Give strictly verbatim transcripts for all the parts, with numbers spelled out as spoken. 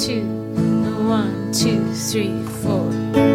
two, one, two, three, four.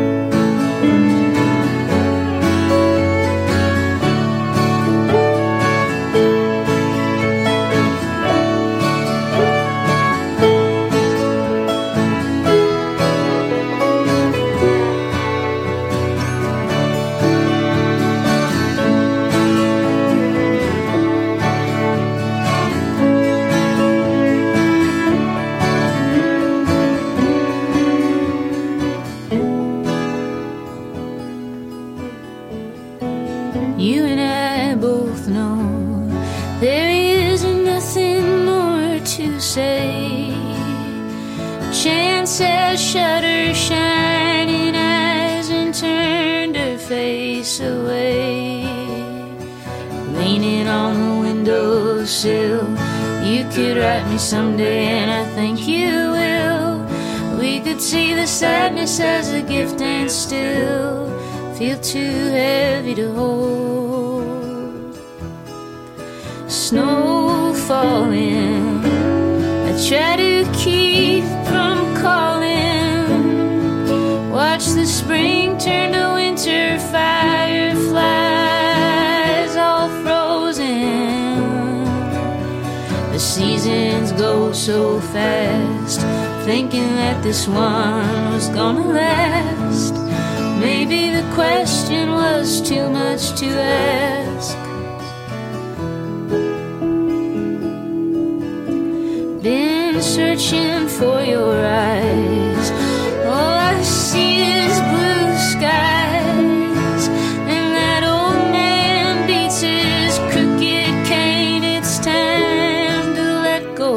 You and I both know there is nothing more to say. Chance has shut her shining eyes and turned her face away. Leaning on the windowsill, you could write me someday, and I think you will. We could see the sadness as a gift and still feel too heavy to hold. Snow falling, I try to keep from calling. Watch the spring turn to winter, fireflies all frozen. The seasons go so fast, thinking that this one was gonna last. Maybe the question was too much to ask. Been searching for your eyes, all I see is blue skies. And that old man beats his crooked cane, it's time to let go.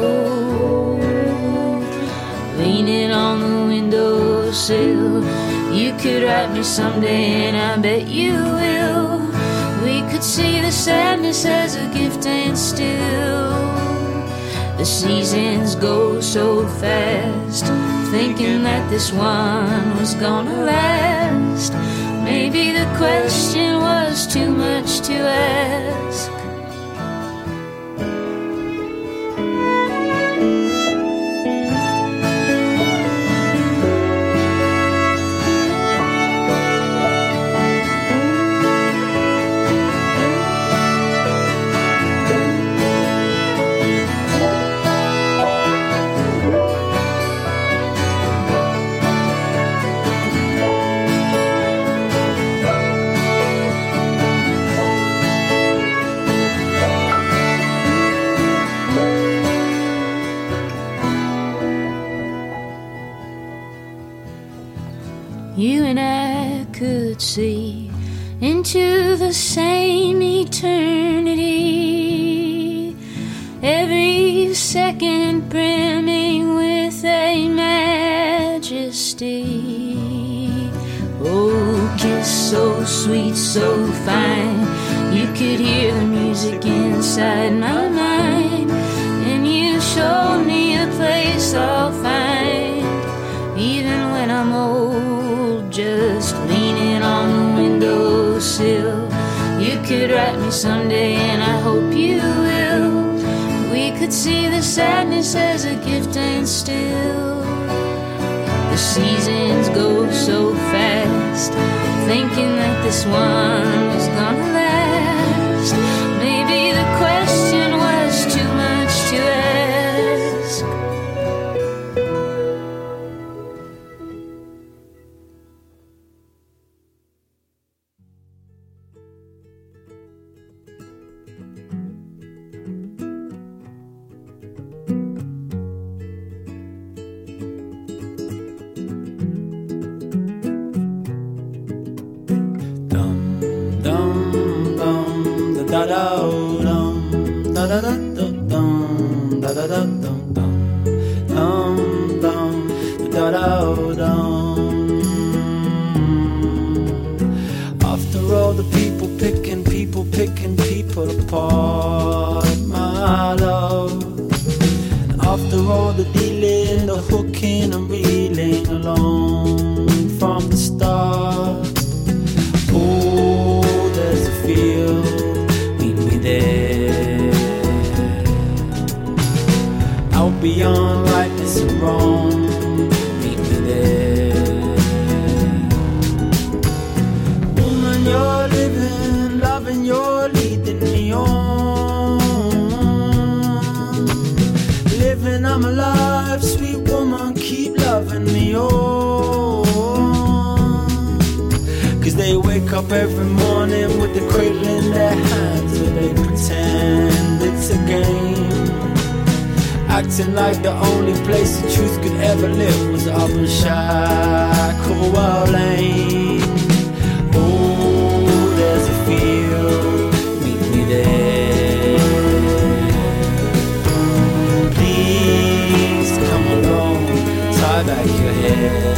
Leaning on the windowsill, you could write me someday, and I bet you will. We could see the sadness as a gift and still the seasons go so fast, thinking that this one was gonna last. Maybe the question was too much to ask. You and I could see into the same eternity, every second brimming with a majesty. Oh, kiss so sweet, so fine, you could hear the music inside my mind. And you showed me a place I'll find, even when I'm old. Just leaning on the windowsill, you could write me someday, and I hope you will. We could see the sadness as a gift and still the seasons go so fast, thinking that this one was gonna last. Maybe the question was too much to ask. Da da dum, da da da dum, da da da dum dum, dum dum, da da dum. After all the people picking, people picking people apart, my love. And after all the dealing, the hooking and reeling along from the start. Oh, there's a feel. There, out beyond rightness and wrong, loving your living, loving your leading me on. Living, I'm alive, sweet woman, keep loving me on. Cause they wake up every morning with the cradle in their hands, and they pretend it's a game, acting like the only place the truth could ever live was up in Shacklewell Lane. Oh, there's a field, meet me there. Please come along, tie back your hair.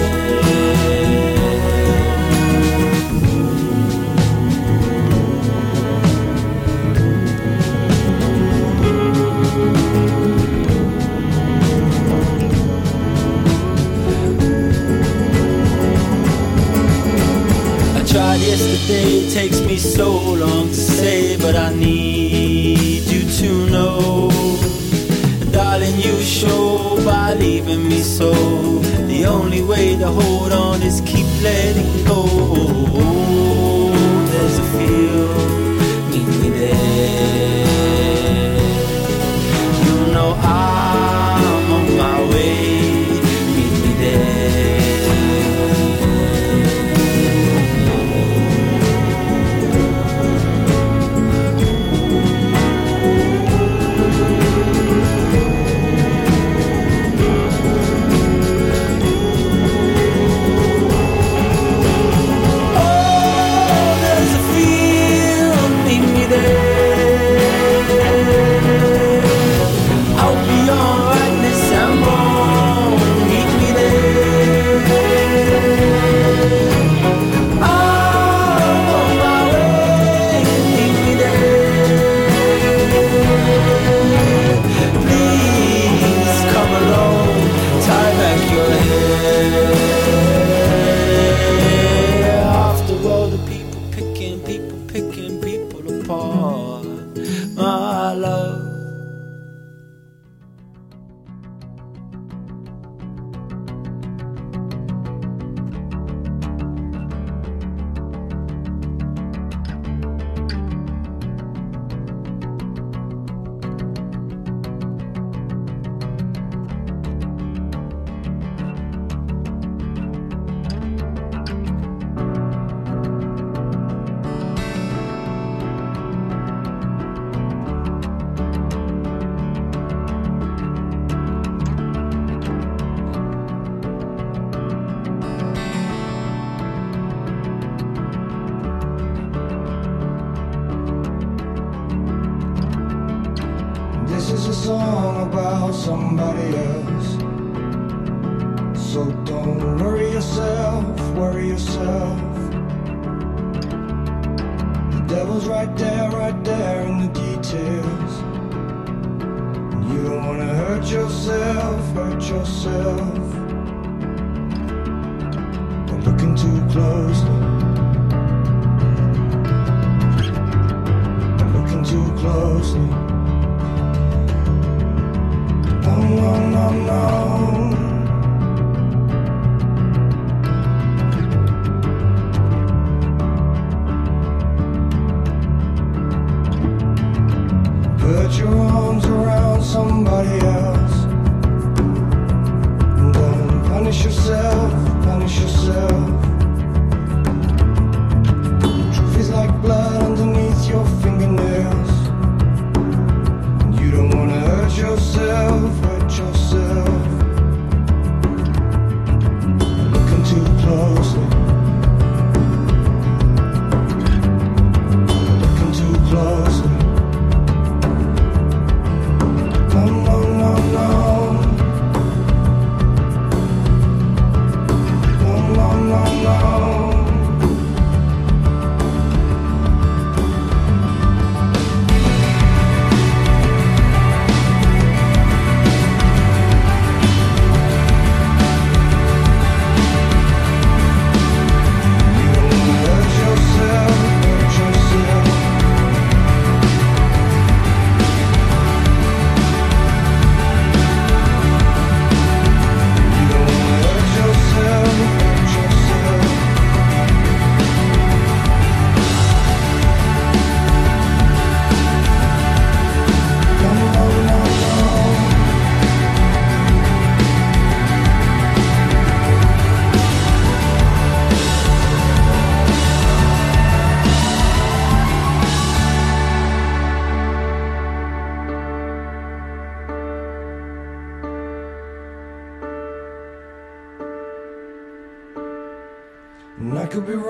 Tried yesterday, it takes me so long to say, but I need you to know, darling, you show by leaving me so. The only way to hold on is keep letting go. There's a field, meet me there. You know I'm on my way, meet me there.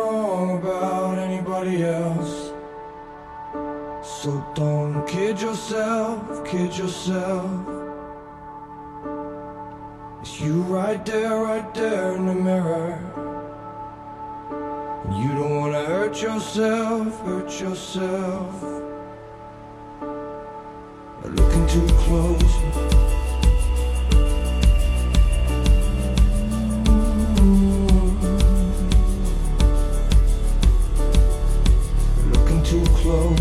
wrong about anybody else. So don't kid yourself, kid yourself. It's you right there, right there in the mirror. And you don't wanna hurt yourself, hurt yourself. By looking too close. Too close.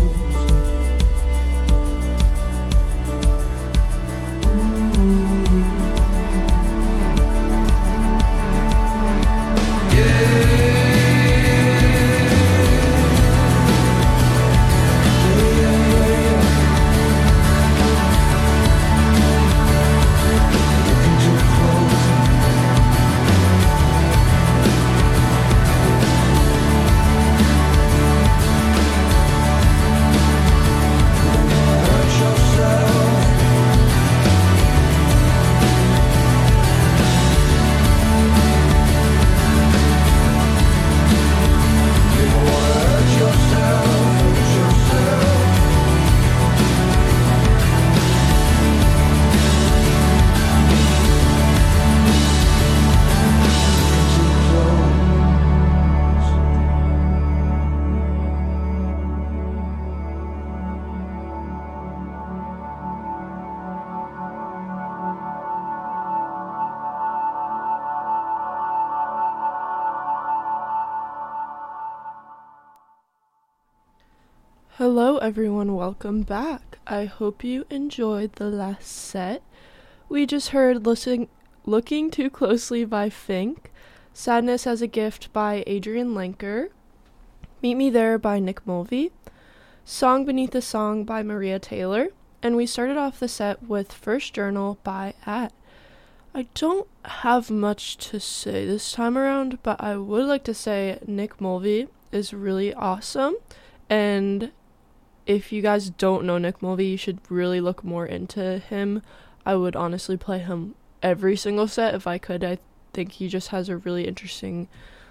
Hello everyone, welcome back. I hope you enjoyed the last set. We just heard Listen, Looking Too Closely by Fink, Sadness as a Gift by Adrian Lenker, Meet Me There by Nick Mulvey, Song Beneath the Song by Maria Taylor, and we started off the set with First Journal by At. I don't have much to say this time around, but I would like to say Nick Mulvey is really awesome, and if you guys don't know Nick Mulvey, you should really look more into him. I would honestly play him every single set if I could. I think he just has a really interesting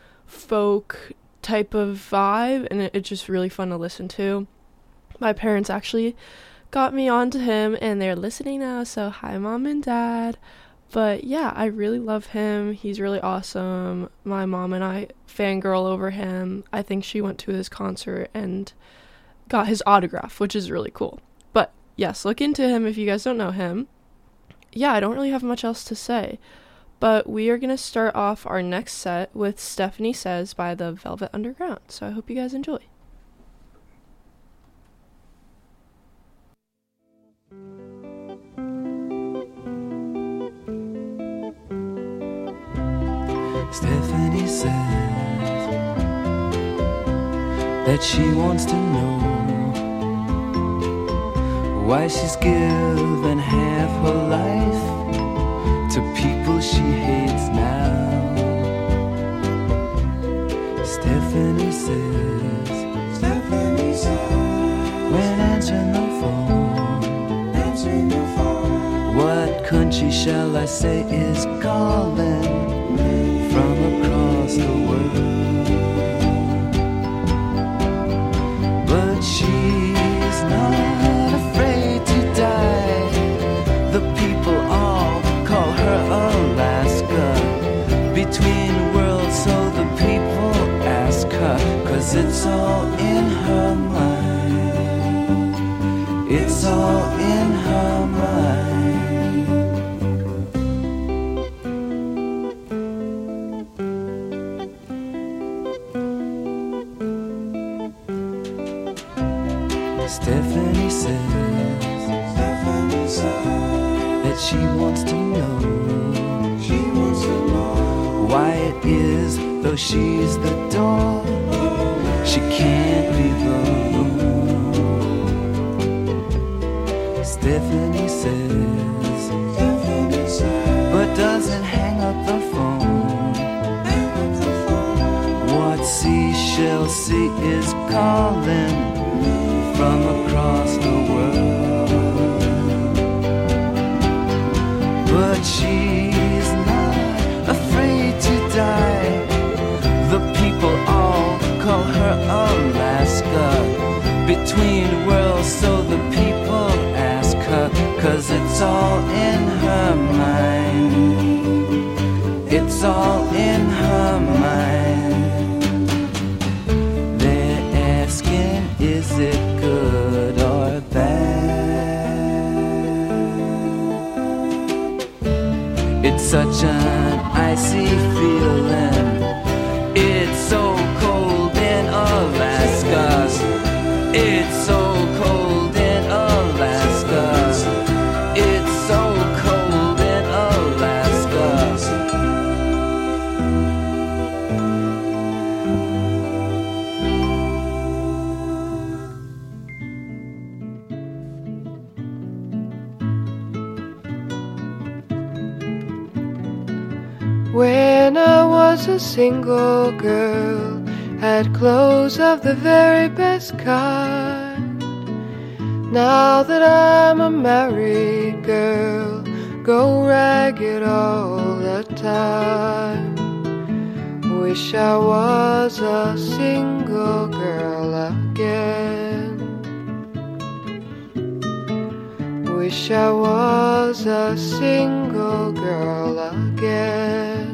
folk type of vibe, and it, it's just really fun to listen to. My parents actually got me onto him, and they're listening now, so hi Mom and Dad. But yeah, I really love him. He's really awesome. My mom and I fangirl over him. I think she went to his concert and got his autograph, which is really cool. But yes, look into him if you guys don't know him. Yeah, I don't really have much else to say. But we are going to start off our next set with Stephanie Says by the Velvet Underground. So I hope you guys enjoy. Stephanie says that she wants to know why she's given half her life to people she hates now. Stephanie says, Stephanie says, when answering the phone, answering the phone, what country shall I say is calling from across the world? But she's not afraid to die. The people all call her Alaska, between worlds, so the people ask her, 'cause it's all in her mind. It's all in her mind. Stephanie says, Stephanie says that she wants to know, she wants to know why it is, though she's the door, she can't leave alone. Stephanie says, Stephanie says, but doesn't hang up the phone. Hang up the phone. What seashell sea is calling from across the world? But she's not afraid to die. The people all call her Alaska, between worlds, so the people ask her, 'cause it's all in her mind. It's all in her mind. They're asking, is it good or bad? It's such an icy feeling. It's so cold in Alaska. It's so cold in Alaska. It's so cold in Alaska. When I was a single girl, had clothes of the very best kind. Now that I'm a married girl, go ragged all the time. Wish I was a single girl again. Wish I was a single girl again.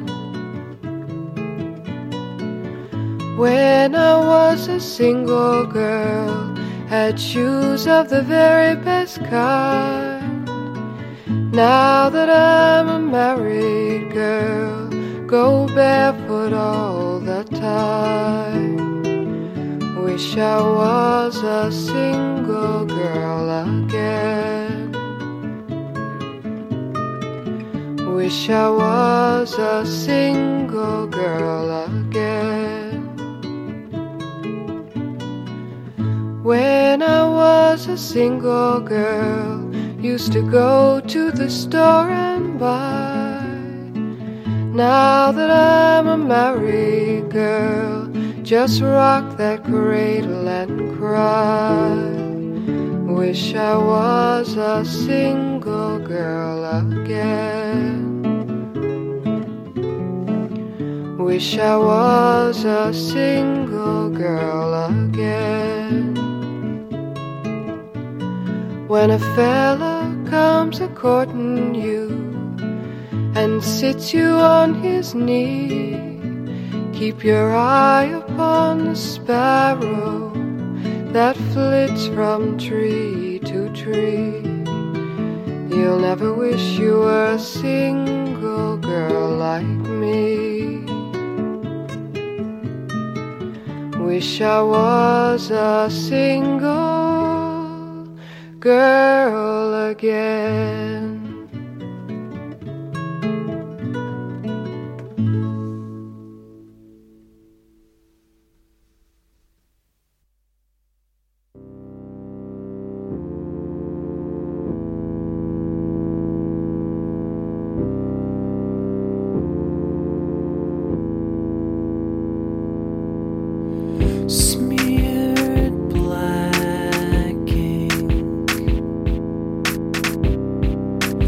When I was a single girl, had shoes of the very best kind. Now that I'm a married girl, go barefoot all the time. Wish I was a single girl again. Wish I was a single girl again. When I was a single girl, used to go to the store and buy. Now that I'm a married girl, just rock that cradle and cry. Wish I was a single girl again. Wish I was a single girl again. When a fella comes a-courtin' you and sits you on his knee, keep your eye upon the sparrow that flits from tree to tree. You'll never wish you were a single girl like me. Wish I was a single girl again. Smeared black ink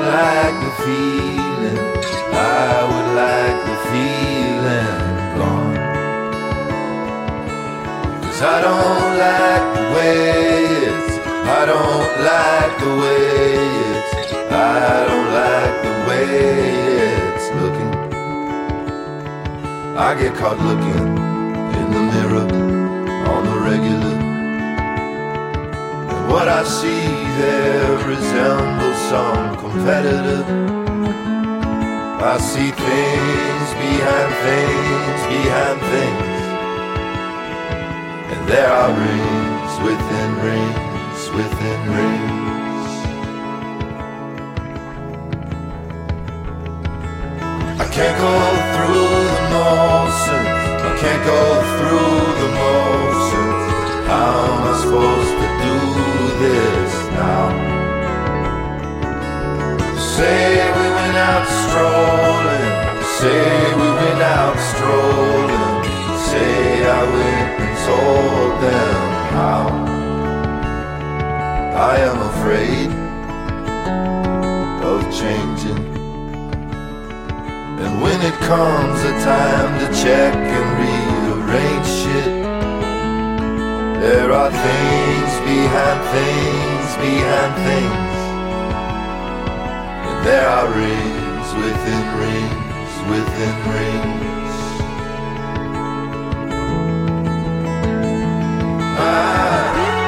like the feeling, I would like the feeling gone. 'Cause I don't like the way it's, I don't like the way it's, I don't like the way it's looking. I get caught looking in the mirror on the regular, and what I see there resembles some competitor. I see things behind things behind things, and there are rings within rings within rings. I can't go through the motions, I can't go through the motions. How am I supposed to do this now? Say we went out strolling, say we went out strolling, say I went and told them how. I am afraid of changing, and when it comes a time to check and rearrange shit, there are things behind things behind things, and there are rings within rings within rings. Ah.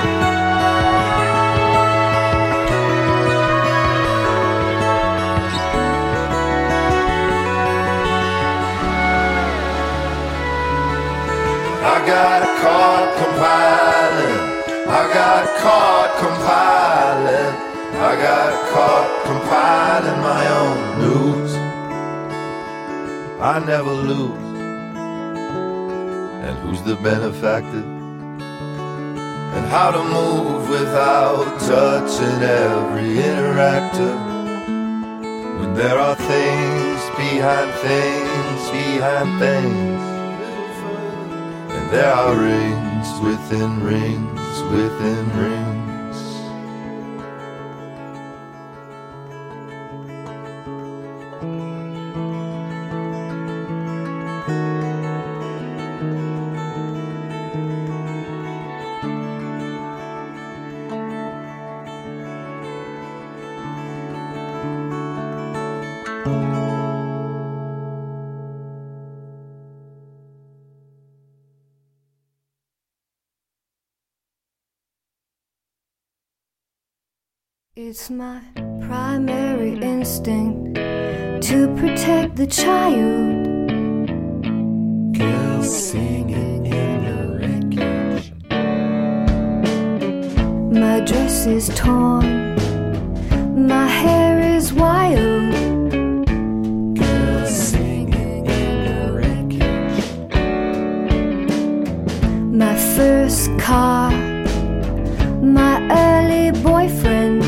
I got caught compiling, I got caught compiling, I got caught compiling my own news. I never lose. And who's the benefactor? And how to move without touching every interactor, when there are things behind things behind things, there are rings within rings within rings. It's my primary instinct to protect the child. Girls singing in the wreckage. My dress is torn, my hair is wild. Girls singing in the wreckage. My first car, my early boyfriends.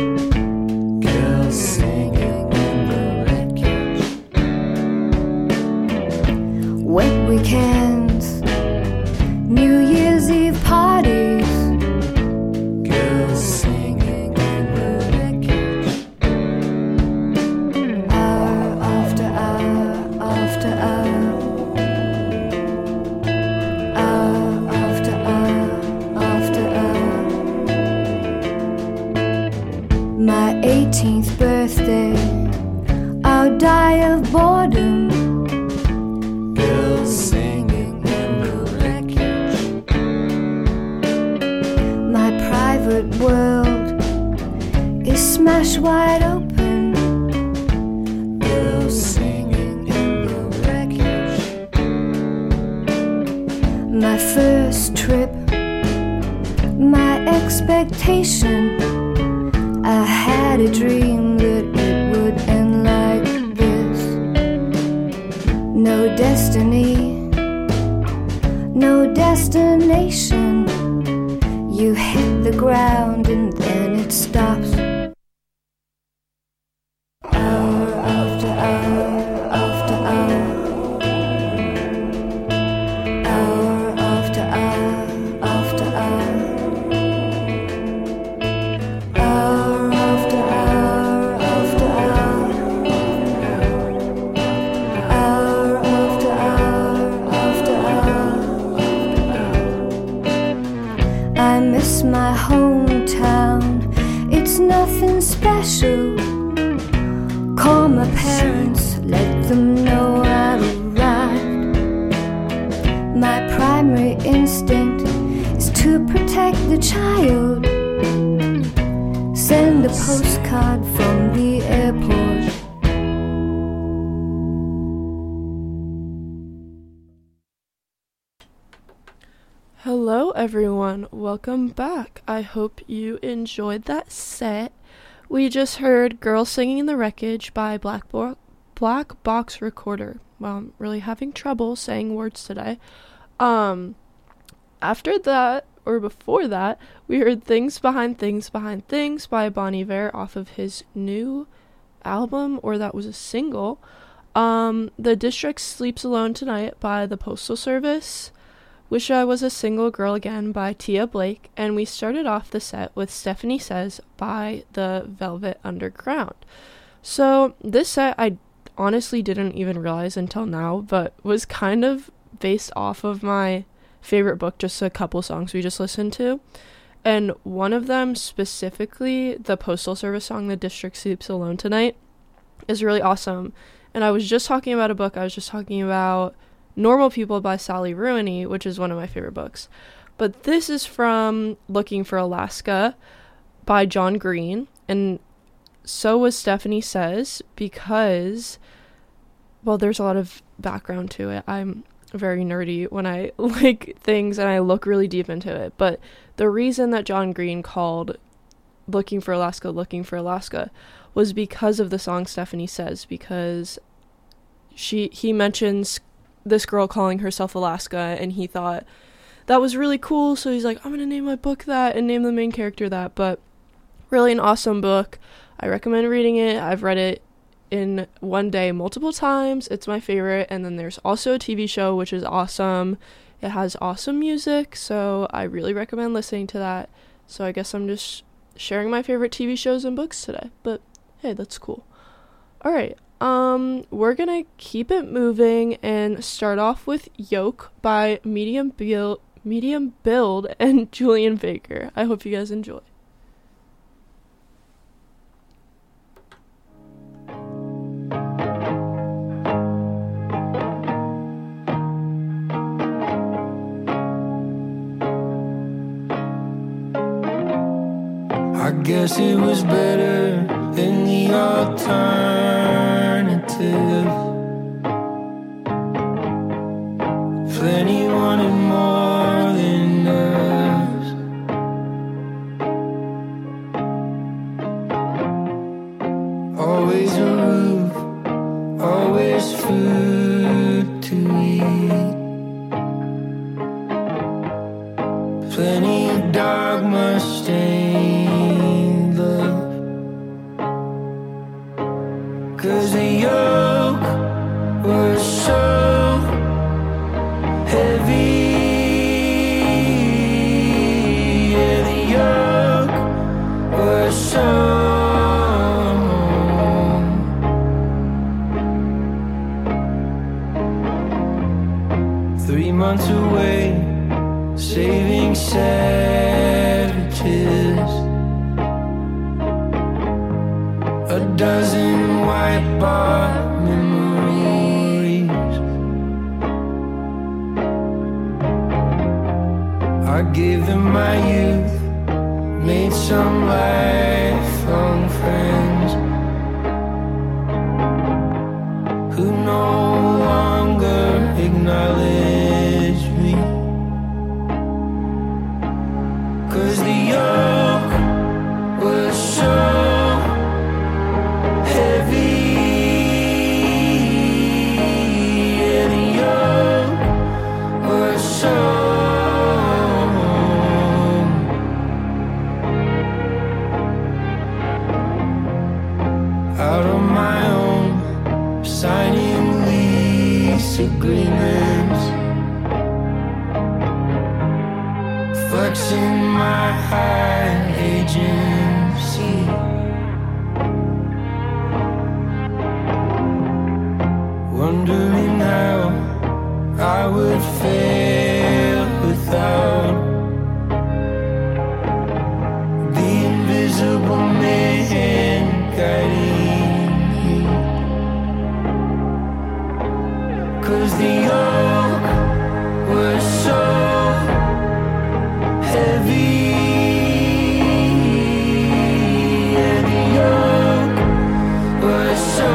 Wet weekends, New Year's Eve parties. Girls singing in the wreckage. Hour after hour after hour, hour after hour after hour. My eighteenth birthday, I'll die of boredom. Singing in the wreckage. My private world is smashed wide open. Girls singing in the wreckage. My first trip, my expectation. I had a dream that it would end like this. No destiny, no destination. You hit the ground and then it stops. Hour after hour after hour, hour after hour after hour, hour after hour after hour. my parents, let them know I've arrived. My primary instinct is to protect the child. Send a postcard from the airport. Hello everyone, welcome back. I hope you enjoyed that set. We just heard Girl Singing in the Wreckage by Black, Bo- Black Box Recorder. Well, I'm really having trouble saying words today. Um, after that, or before that, we heard Things Behind Things Behind Things by Bon Iver off of his new album, or that was a single. Um, The District Sleeps Alone Tonight by the Postal Service. Wish I Was a Single Girl Again by Tia Blake, and we started off the set with Stephanie Says by the Velvet Underground. So this set I honestly didn't even realize until now, but was kind of based off of my favorite book, just a couple songs we just listened to, and one of them specifically, the Postal Service song The District Sleeps Alone Tonight, is really awesome. And I was just talking about a book, I was just talking about Normal People by Sally Rooney, which is one of my favorite books. But this is from Looking for Alaska by John Green, and so was Stephanie Says, because, well, there's a lot of background to it. I'm very nerdy when I like things and I look really deep into it. But the reason that John Green called Looking for Alaska Looking for Alaska was because of the song Stephanie Says, because she he mentions this girl calling herself Alaska, and he thought that was really cool, so he's like, I'm gonna name my book that and name the main character that. But really an awesome book. I recommend reading it. I've read it in one day multiple times. It's my favorite. And then there's also a T V show, which is awesome. It has awesome music, so I really recommend listening to that. So I guess I'm just sharing my favorite T V shows and books today, but hey, that's cool. Alright, um, we're gonna keep it moving and start off with Yoke by Medium Build, Medium Build and Julian Baker. I hope you guys enjoy. I guess it was better than the alternative. Plenty wanted more than us. Always a roof, always food to eat. Plenty of dogma stained love. 'Cause the yoke was so heavy. Yeah, the yoke was so three months away, saving savages. A dozen white bar memories. I gave them my youth, made some lifelong friends who no longer acknowledge me. 'Cause the yoke was so heavy. Yeah, the yoke was so out on my own, signing lease agreements, flexing my high agency. Wondering how I would fail without the invisible man guiding me. 'cause the oak was so heavy. Yeah, the oak was so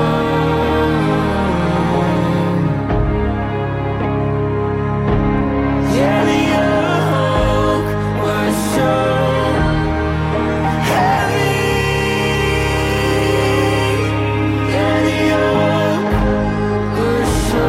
Yeah, the oak was so heavy. Yeah, the oak was so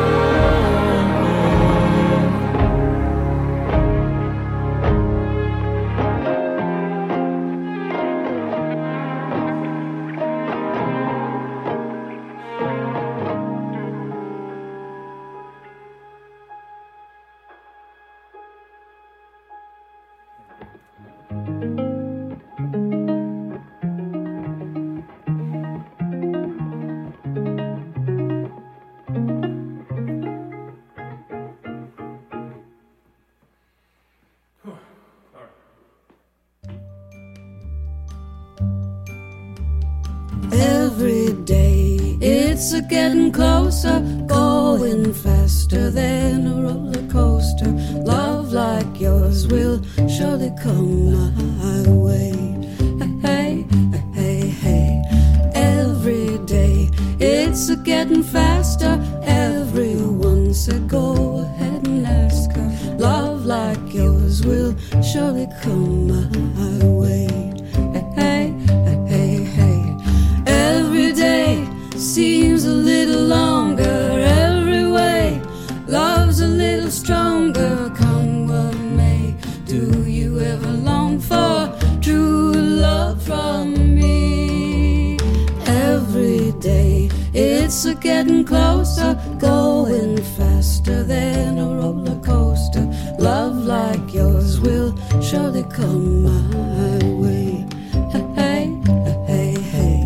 Every day it's a getting closer, going faster than a roller coaster. Love like yours will surely come my way. Hey, hey, hey, hey. Every day it's a getting faster. Everyone said go ahead and ask her. Love like yours will surely come my way. Hey, hey, hey, hey. Every day seems a little longer. Every way love's a little stronger. Come what may, do you ever long for true love from me? Every day it's a getting closer, going faster than a roller coaster. Love like yours will surely come my way. Hey, hey, hey, hey.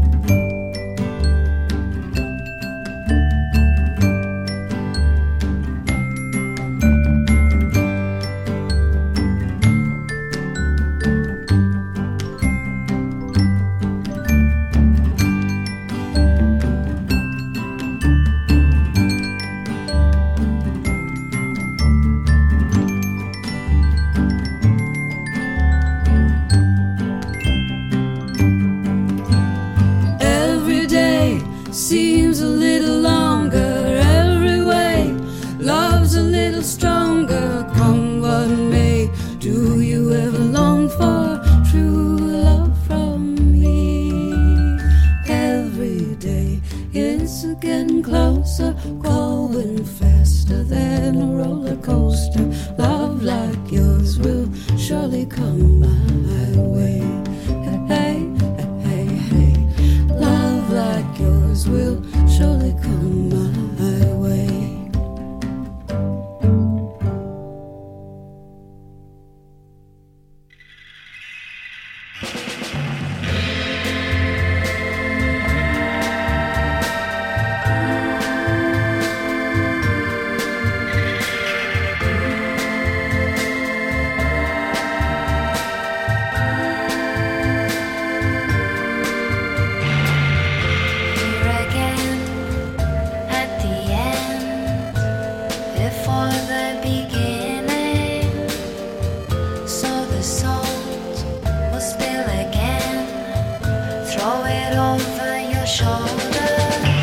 Every day seems a little longer. Every way love's a little stronger. Come what may, do you ever long for true love from me? Every day it's getting closer, going faster than a roller coaster. Love like yours will surely come my way. Hey, hey, hey, hey. Love like yours will surely come